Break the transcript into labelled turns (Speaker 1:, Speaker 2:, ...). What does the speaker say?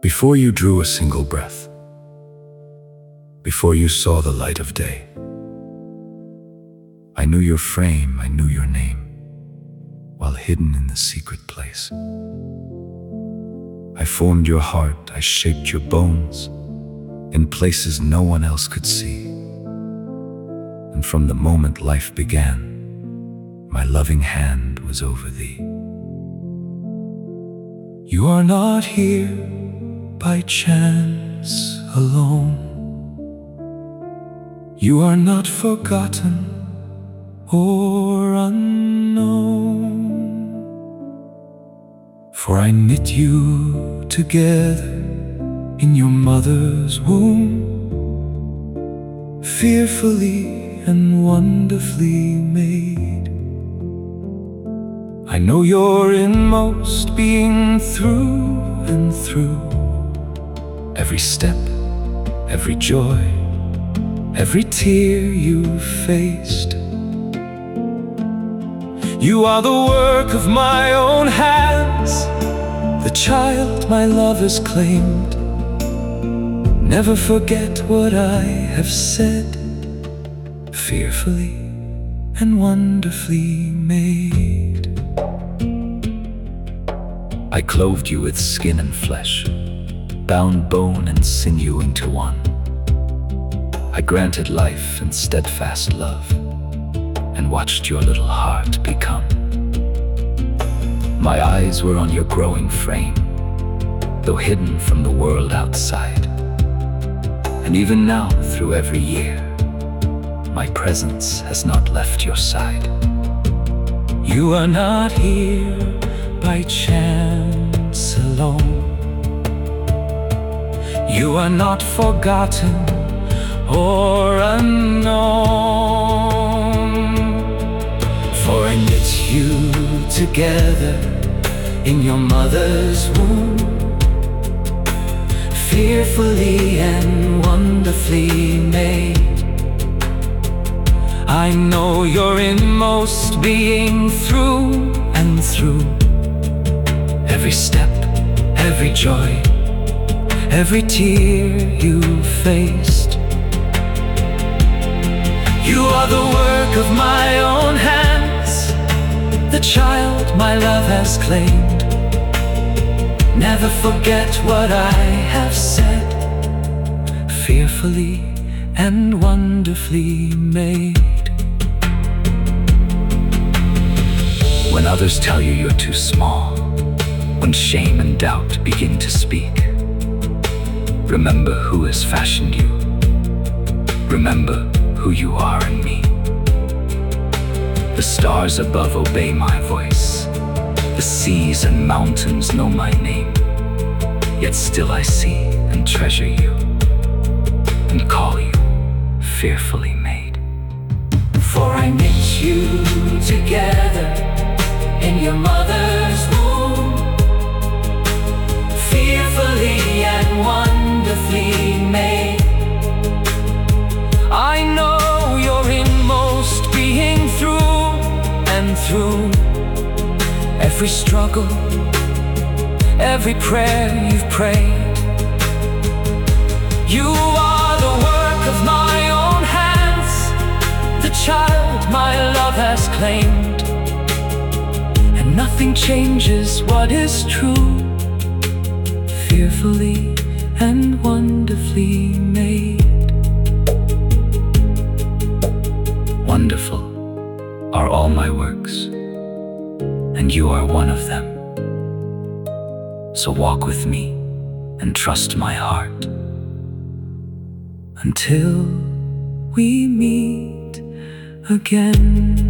Speaker 1: Before you drew a single breath, before you saw the light of day, I knew your frame, I knew your name, while hidden in the secret place. I formed your heart, I shaped your bones, in places no one else could see. And from the moment life began, my loving hand was over thee. You are not here by chance alone. You are not forgotten or unknown. For I knit you together in your mother's womb, fearfully and wonderfully made. I know your inmost being through and through. Every step, every joy, every tear you've faced. You are the work of my own hands, the child my love has claimed. Never forget what I have said, fearfully and wonderfully made. I clothed you with skin and flesh, bound bone and sinew into one. I granted life and steadfast love, and watched your little heart become. My eyes were on your growing frame, though hidden from the world outside. And even now, through every year, my presence has not left your side. You are not here by chance alone. You are not forgotten or unknown. For I knit you together in your mother's womb, fearfully and wonderfully made. I know your inmost being through and through. Every step, every joy, every tear you faced. You are the work of my own hands, the child my love has claimed. Never forget what I have said, fearfully and wonderfully made. When others tell you you're too small, when shame and doubt begin to speak, remember who has fashioned you. Remember who you are in me. The stars above obey my voice. The seas and mountains know my name. Yet still I see and treasure you, and call you fearfully made. For I knit you together in your mother's womb, fearfully and wonderfully made. I know your inmost being through and through. Every struggle, every prayer you've prayed. You are the work of my own hands, the child my love has claimed. And nothing changes what is true, fearfully and wonderfully made. Wonderful are all my works, and you are one of them. So walk with me and trust my heart until we meet again.